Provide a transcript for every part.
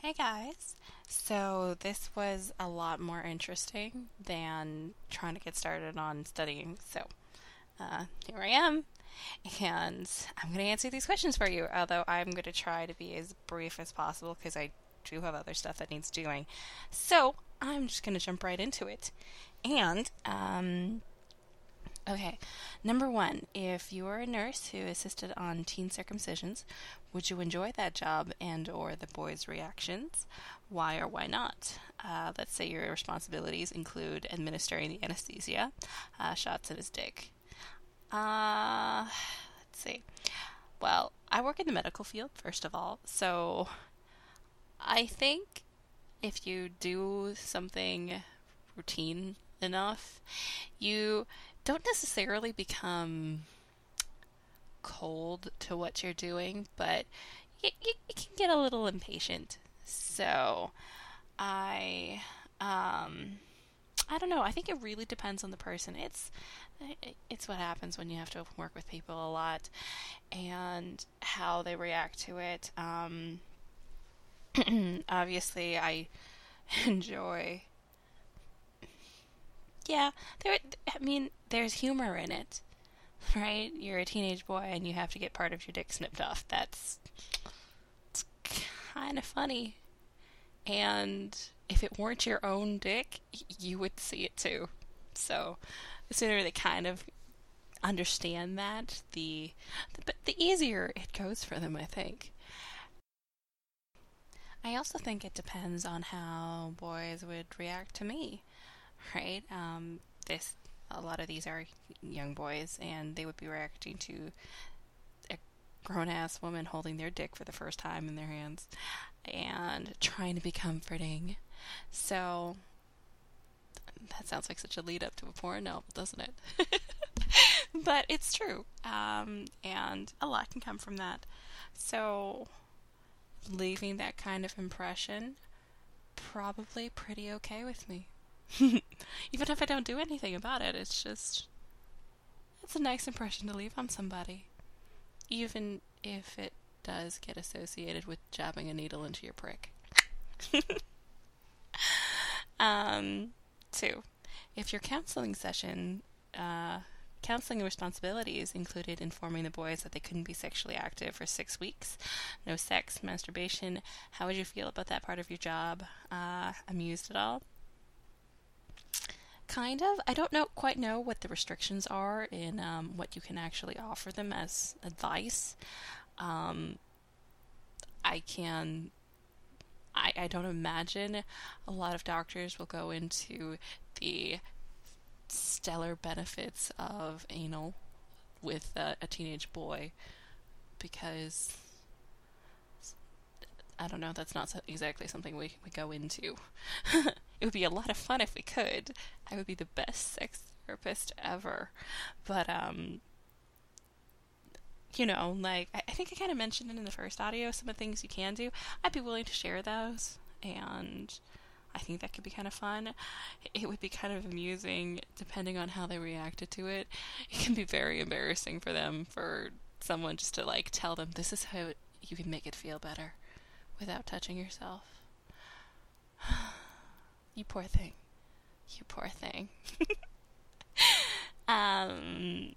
Hey guys. So this was a lot more interesting than trying to get started on studying. So here I am, and I'm going to answer these questions for you. Although I'm going to try to be as brief as possible because I do have other stuff that needs doing. So I'm just going to jump right into it. And okay, number one, if you are a nurse who assisted on teen circumcisions, would you enjoy that job and or the boys' reactions? Why or why not? Let's say your responsibilities include administering the anesthesia, shots in his dick. Let's see. Well, I work in the medical field, first of all, so I think if you do something routine enough, you don't necessarily become cold to what you're doing, but you can get a little impatient. So I I don't know. I think it really depends on the person. It's what happens when you have to work with people a lot and how they react to it. Obviously, I enjoy. Yeah, I mean, there's humor in it, right? You're a teenage boy and you have to get part of your dick snipped off. It's kind of funny. And if it weren't your own dick, you would see it too. So the sooner they kind of understand that, the easier it goes for them, I think. I also think it depends on how boys would react to me, right? This a lot of these are young boys, and they would be reacting to a grown ass woman holding their dick for the first time in their hands and trying to be comforting. So that sounds like such a lead up to a porn novel, doesn't it? But it's true, and a lot can come from that. So leaving that kind of impression, probably pretty okay with me. Even if I don't do anything about it, it's a nice impression to leave on somebody. Even if it does get associated with jabbing a needle into your prick. um, Two, if your counseling responsibilities included informing the boys that they couldn't be sexually active for 6 weeks, no sex, masturbation, how would you feel about that part of your job? Amused at all? Kind of. I don't quite know what the restrictions are in what you can actually offer them as advice. Um, I can. I don't imagine a lot of doctors will go into the stellar benefits of anal with a teenage boy because I don't know, that's not exactly something we go into. It would be a lot of fun if we could. I would be the best sex therapist ever. But, like, I think I kind of mentioned it in the first audio, some of the things you can do. I'd be willing to share those, and I think that could be kind of fun. It would be kind of amusing depending on how they reacted to it. It can be very embarrassing for them, for someone just to, like, tell them this is how you can make it feel better without touching yourself. You poor thing. You poor thing. um,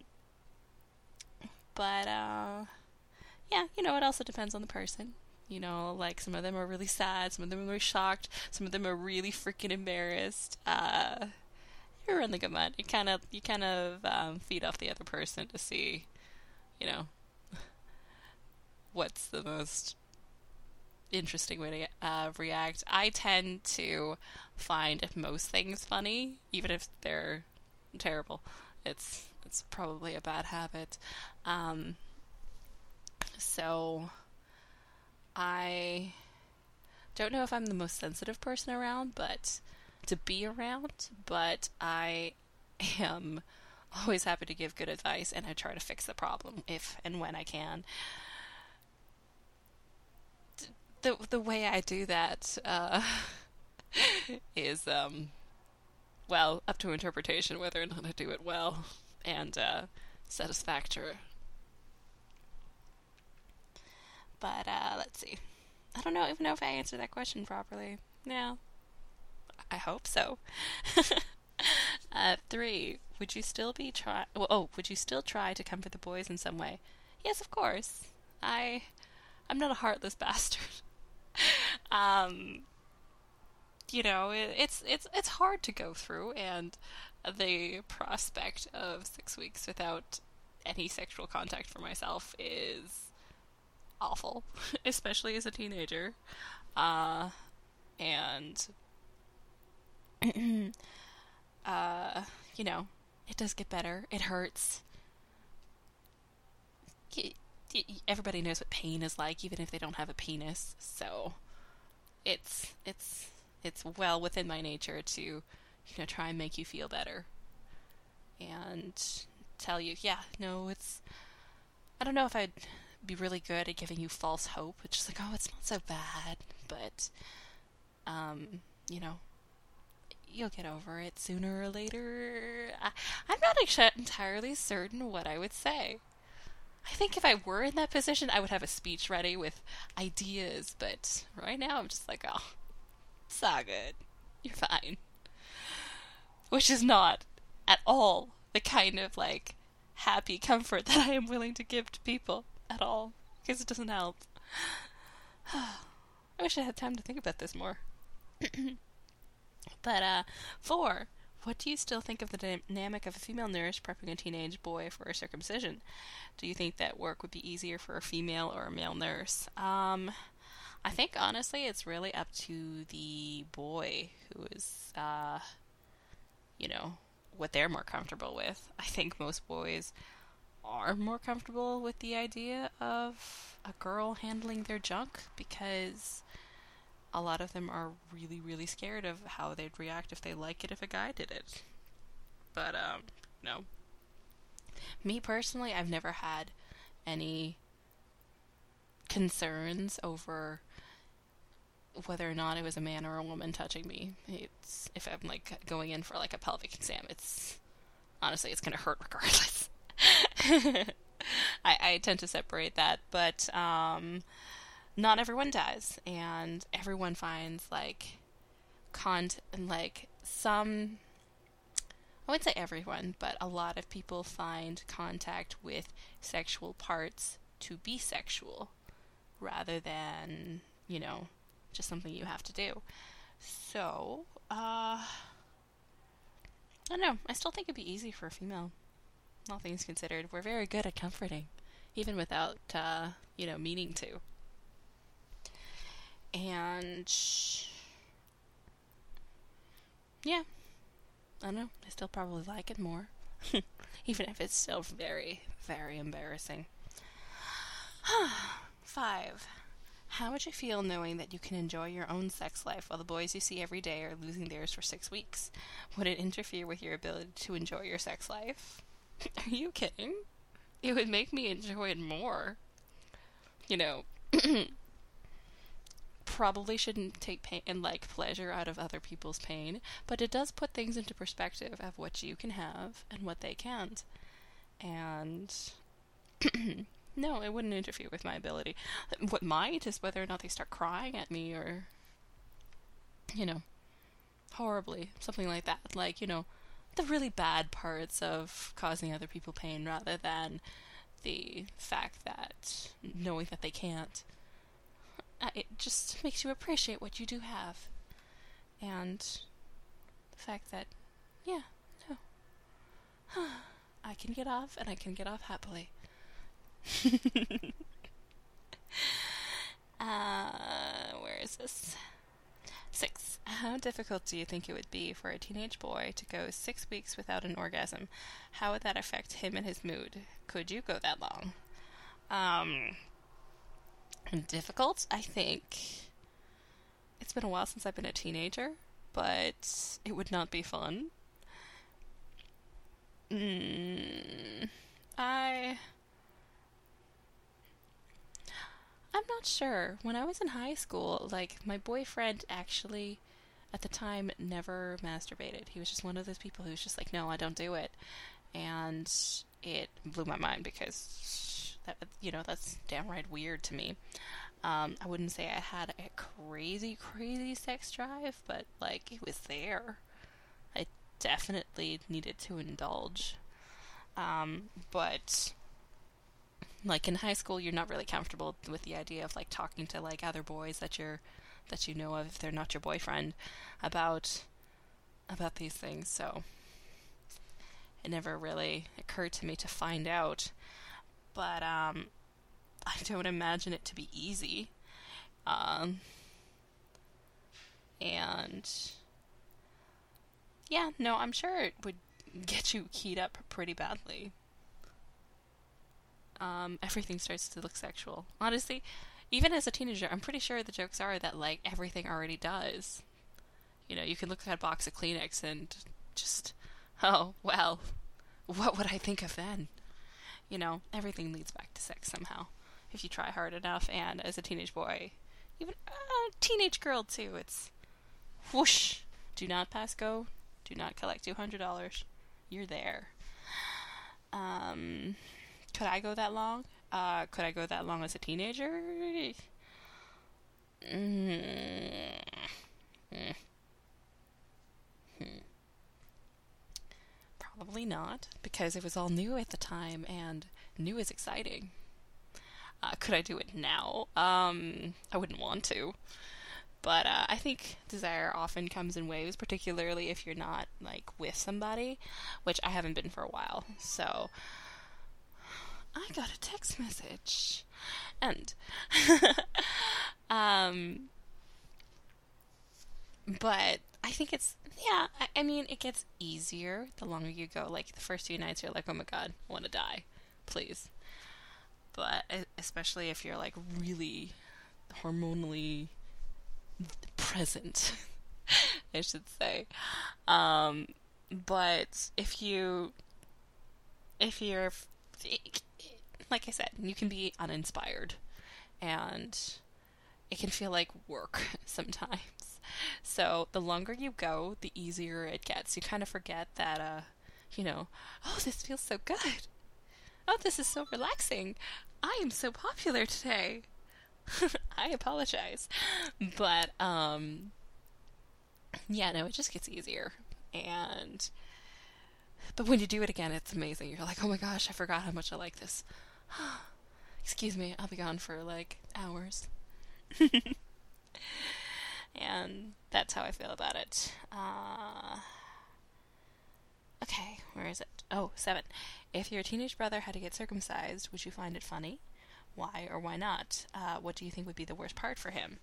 but yeah, it also depends on the person. Like some of them are really sad, some of them are really shocked, some of them are really freaking embarrassed. You're in the gamut. You kind of feed off the other person to see, you know, what's the most interesting way to react. I tend to find most things funny, even if they're terrible. It's probably a bad habit. Um, so I don't know if I'm the most sensitive person around, but to be around, but I am always happy to give good advice and I try to fix the problem if and when I can. The way I do that is well, up to interpretation whether or not I do it well and satisfactory. But let's see. I don't even know if I answered that question properly. Yeah, I hope so. 3. Would you still be try? Would you still try to comfort the boys in some way? Yes, of course. I I'm not a heartless bastard. um, it's hard to go through, and the prospect of 6 weeks without any sexual contact for myself is awful, especially as a teenager. Uh, and uh, you know, it does get better. It hurts. Everybody knows what pain is like, even if they don't have a penis. So it's it's it's well within my nature to, try and make you feel better and tell you, yeah, no, it's. I don't know if I'd be really good at giving you false hope. It's just like, oh, it's not so bad, but um, you know, you'll get over it sooner or later. I'm not entirely certain what I would say. I think if I were in that position, I would have a speech ready with ideas, but right now I'm just like, oh, it's all good. You're fine. Which is not at all the kind of, like, happy comfort that I am willing to give to people at all, because it doesn't help. I wish I had time to think about this more. But, 4. What do you still think of the dynamic of a female nurse prepping a teenage boy for a circumcision? Do you think that work would be easier for a female or a male nurse? I think, honestly, it's really up to the boy who is, what they're more comfortable with. I think most boys are more comfortable with the idea of a girl handling their junk because a lot of them are really, really scared of how they'd react if they like it if a guy did it. But, no. Me personally, I've never had any concerns over whether or not it was a man or a woman touching me. It's if I'm like going in for like a pelvic exam, it's honestly it's gonna hurt regardless. I tend to separate that, but not everyone does, and everyone finds like some. I wouldn't say everyone, but a lot of people find contact with sexual parts to be sexual rather than, just something you have to do. So, I don't know. I still think it'd be easy for a female. All things considered, we're very good at comforting, even without, meaning to. And, yeah, I don't know. I still probably like it more, even if it's still very, very embarrassing. 5. How would you feel knowing that you can enjoy your own sex life while the boys you see every day are losing theirs for 6 weeks? Would it interfere with your ability to enjoy your sex life? Are you kidding? It would make me enjoy it more. Probably shouldn't take pain and pleasure out of other people's pain, but it does put things into perspective of what you can have and what they can't. And no, it wouldn't interfere with my ability. What might is whether or not they start crying at me or, horribly, something like that. The really bad parts of causing other people pain rather than the fact that knowing that they can't. It just makes you appreciate what you do have. And the fact that, yeah, no. I can get off, and I can get off happily. Where is this? 6. How difficult do you think it would be for a teenage boy to go 6 weeks without an orgasm? How would that affect him and his mood? Could you go that long? Difficult? I think it's been a while since I've been a teenager, but it would not be fun. I'm not sure. When I was in high school, my boyfriend actually, at the time, never masturbated. He was just one of those people who's just like, no, I don't do it. And it blew my mind because, that's downright weird to me. I wouldn't say I had a crazy, crazy sex drive, but like it was there. I definitely needed to indulge. But like in high school, you're not really comfortable with the idea of like talking to like other boys that you know of if they're not your boyfriend about these things. So it never really occurred to me to find out. But I don't imagine it to be easy. Um, and yeah, no, I'm sure it would get you keyed up pretty badly. Everything starts to look sexual. Honestly, even as a teenager, I'm pretty sure the jokes are that like everything already does. You know, you can look at a box of Kleenex and just, oh, well, what would I think of then? You know, everything leads back to sex somehow. If you try hard enough, and as a teenage boy, even a teenage girl too, it's whoosh. Do not pass go. Do not collect $200. You're there. Um, could I go that long? Could I go that long as a teenager? Mm. Probably not, because it was all new at the time, and new is exciting. Could I do it now? I wouldn't want to. But I think desire often comes in waves, particularly if you're not like with somebody, which I haven't been for a while. So I got a text message, and um, but I think it's yeah. I mean, it gets easier the longer you go. Like the first few nights, you're like, oh my god, I want to die, please. But especially if you're like really hormonally present, I should say. Um, but if you're like I said, you can be uninspired, and it can feel like work sometimes. So the longer you go, the easier it gets. You kind of forget that, oh, this feels so good. Oh, this is so relaxing. I am so popular today. I apologize. But, yeah, no, it just gets easier. But when you do it again, it's amazing. You're like, oh my gosh, I forgot how much I like this. Excuse me, I'll be gone for like hours. And that's how I feel about it. Okay, where is it? Oh, 7. If your teenage brother had to get circumcised, would you find it funny? Why or why not? What do you think would be the worst part for him?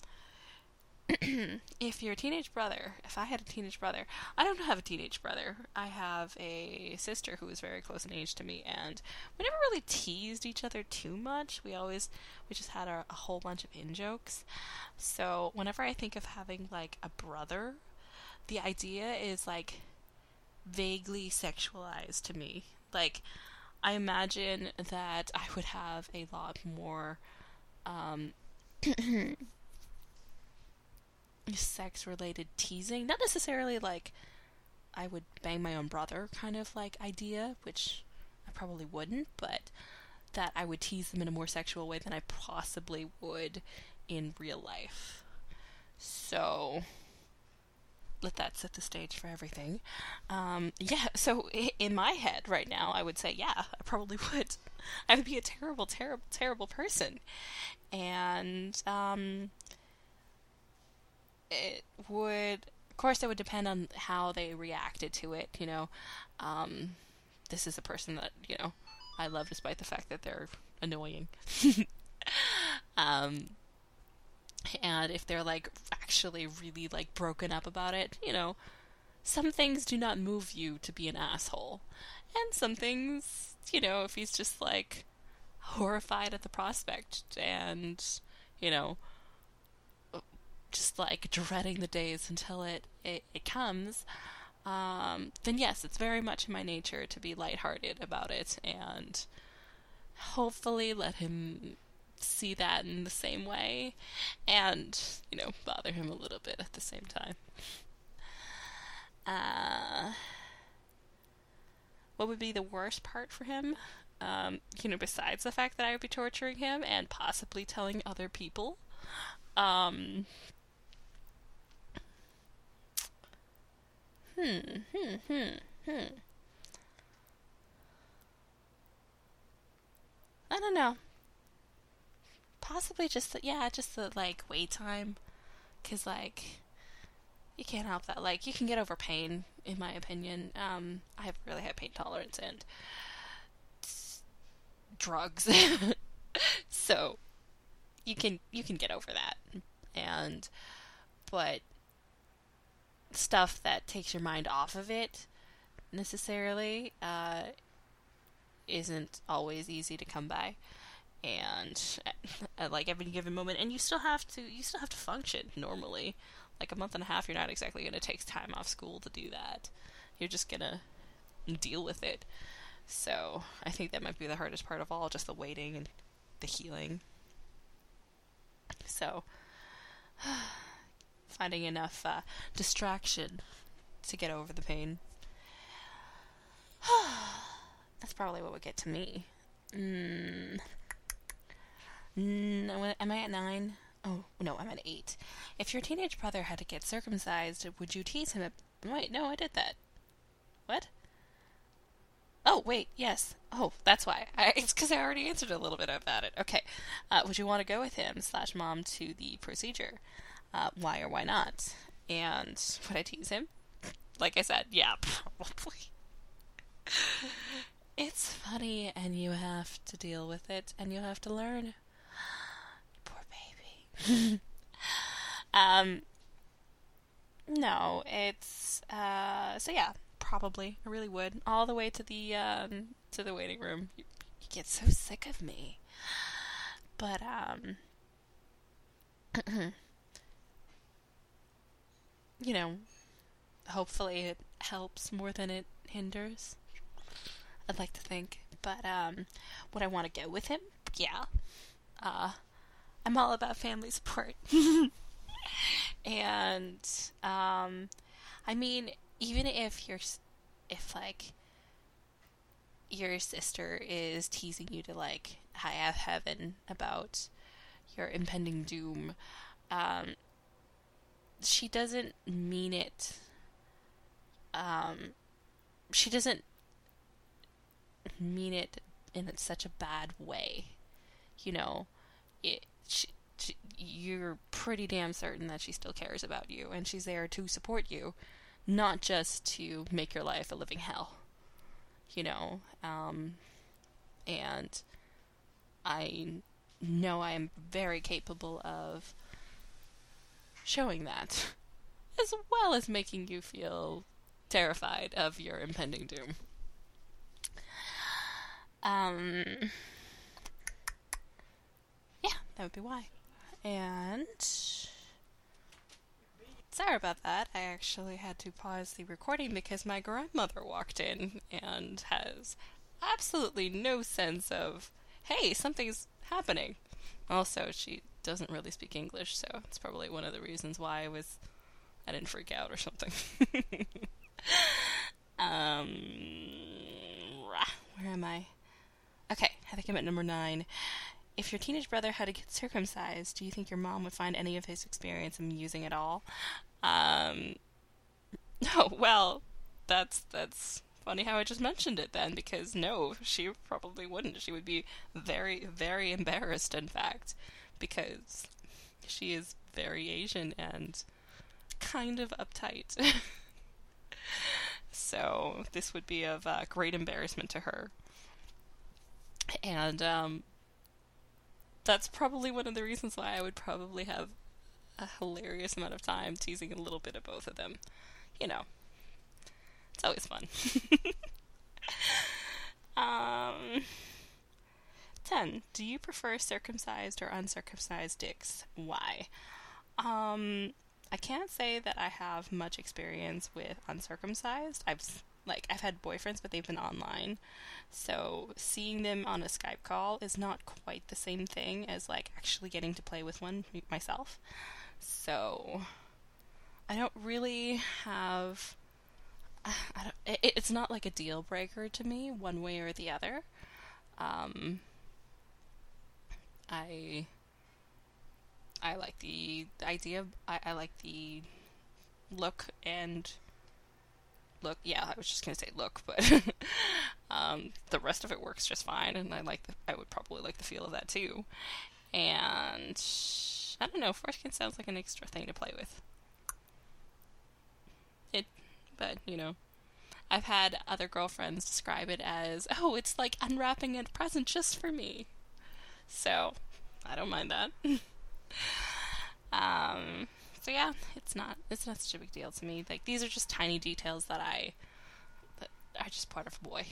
If I had a teenage brother, I don't have a teenage brother. I have a sister who is very close in age to me, and we never really teased each other too much. We just had a whole bunch of in-jokes. So whenever I think of having, like, a brother, the idea is, like, vaguely sexualized to me. Like, I imagine that I would have a lot more, sex-related teasing. Not necessarily like I would bang my own brother kind of like idea, which I probably wouldn't, but that I would tease them in a more sexual way than I possibly would in real life. So let that set the stage for everything. Yeah, so in my head right now, I would say, yeah, I probably would. I would be a terrible, terrible, terrible person. And of course, it would depend on how they reacted to it, you know. This is a person that, I love despite the fact that they're annoying. um, and if they're, like, actually really, like, broken up about it, some things do not move you to be an asshole. And some things, if he's just, like, horrified at the prospect and, just like dreading the days until it comes, then yes, it's very much in my nature to be lighthearted about it and hopefully let him see that in the same way and, bother him a little bit at the same time. What would be the worst part for him? Besides the fact that I would be torturing him and possibly telling other people, Um, hmm, hmm, hmm, hmm. I don't know. Possibly just just the like wait time, cause like you can't help that. Like you can get over pain, in my opinion. I have really high pain tolerance and drugs, so you can get over that. And but stuff that takes your mind off of it necessarily isn't always easy to come by. And at like every given moment, and you still have to function normally. Like a month and a half, you're not exactly going to take time off school to do that. You're just going to deal with it. So I think that might be the hardest part of all, just the waiting and the healing. So finding enough distraction to get over the pain. That's probably what would get to me. Mm, am I at 9? Oh, no, I'm at 8. If your teenage brother had to get circumcised, would you tease him? Wait, no, I did that. What? Oh, wait, yes. Oh, that's why. It's because I already answered a little bit about it. Okay. Would you want to go with him / mom to the procedure? Why or why not? And would I tease him? Like I said, yeah, probably. It's funny, and you have to deal with it, and you have to learn. Poor baby. um, no, it's so yeah, probably I really would all the way to the waiting room. You get so sick of me, but you know, hopefully it helps more than it hinders. I'd like to think, but would I want to go with him? Yeah, uh, I'm all about family support. And I mean, even if like your sister is teasing you to like high heaven about your impending doom, um, she doesn't mean it. Um, she doesn't mean it in such a bad way. You know, you're pretty damn certain that she still cares about you and she's there to support you, not just to make your life a living hell. You know, and I know I am very capable of showing that, as well as making you feel terrified of your impending doom. Um, yeah, that would be why. And sorry about that. I actually had to pause the recording because my grandmother walked in and has absolutely no sense of, hey, something's happening. Also, she doesn't really speak English, so it's probably one of the reasons why I didn't freak out or something. um, where am I? Okay, I think I'm at number 9. If your teenage brother had to get circumcised, do you think your mom would find any of his experience amusing at all? Um, oh, well, that's funny how I just mentioned it then, because no, she probably wouldn't. She would be very, very embarrassed, in fact, because she is very Asian and kind of uptight. So this would be of great embarrassment to her. And that's probably one of the reasons why I would probably have a hilarious amount of time teasing a little bit of both of them. You know, it's always fun. um, 10. Do you prefer circumcised or uncircumcised dicks? Why? I can't say that I have much experience with uncircumcised. I've had boyfriends, but they've been online. So seeing them on a Skype call is not quite the same thing as like actually getting to play with one myself. So I don't really have. It's not like a deal breaker to me, one way or the other. Um, I I like the idea. I like the look and look. Yeah, I was just gonna say look, but the rest of it works just fine, and I would probably like the feel of that too. And I don't know, foreskin sounds like an extra thing to play with. It, but I've had other girlfriends describe it as, oh, it's like unwrapping a present just for me. So I don't mind that. So yeah, it's not such a big deal to me. Like, these are just tiny details that are just part of a boy.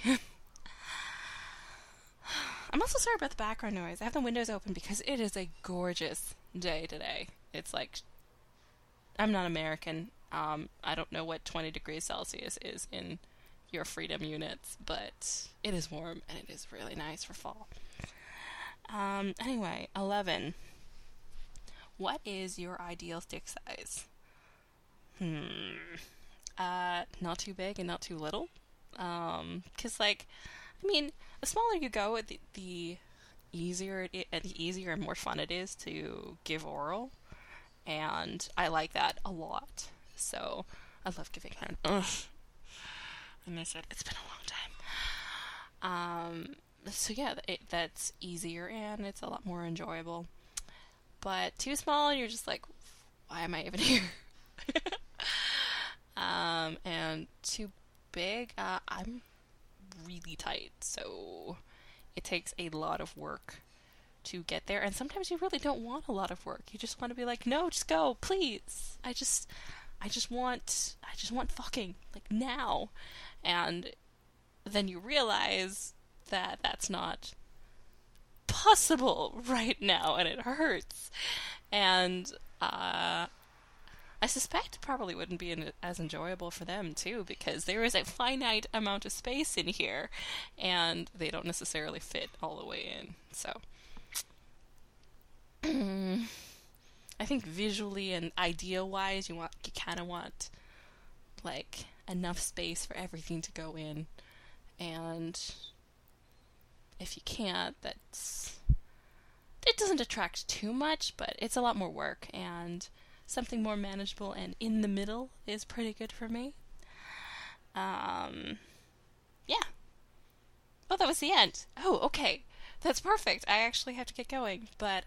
I'm also sorry about the background noise. I have the windows open because it is a gorgeous day today. It's like, I'm not American. I don't know what 20 degrees Celsius is in your freedom units, but it is warm and it is really nice for fall. Anyway, 11. What is your ideal stick size? Not too big and not too little. 'Cause the smaller you go, the easier and more fun it is to give oral, and I like that a lot. So I love giving hand. Ugh, I miss it. It's been a long time. So yeah, that's easier and it's a lot more enjoyable. But too small, and you're just like, why am I even here? And too big, I'm really tight, so it takes a lot of work to get there. And sometimes you really don't want a lot of work. You just want to be like, no, just go, please. I just want fucking, like, now. And then you realize that that's not possible right now, and it hurts. And I suspect it probably wouldn't be as enjoyable for them too, because there is a finite amount of space in here, and they don't necessarily fit all the way in. So I think visually and idea-wise, you kind of want like enough space for everything to go in, and if you can't, it doesn't detract too much, but it's a lot more work, and something more manageable and in the middle is pretty good for me. Yeah. Oh, that was the end. Oh, okay. That's perfect. I actually have to get going, but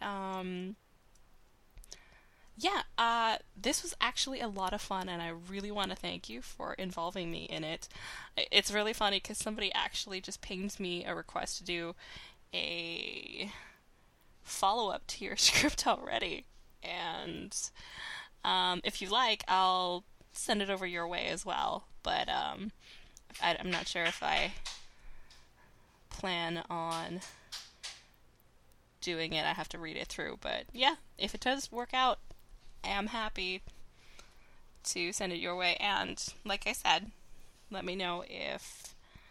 yeah, this was actually a lot of fun, and I really want to thank you for involving me in it. It's really funny because somebody actually just pinged me a request to do a follow-up to your script already, and if you like, I'll send it over your way as well, but I'm not sure if I plan on doing it. I have to read it through, but yeah, if it does work out, I am happy to send it your way, and like I said, let me know if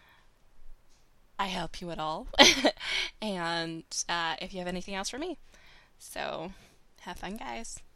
I help you at all, and if you have anything else for me. So, have fun, guys.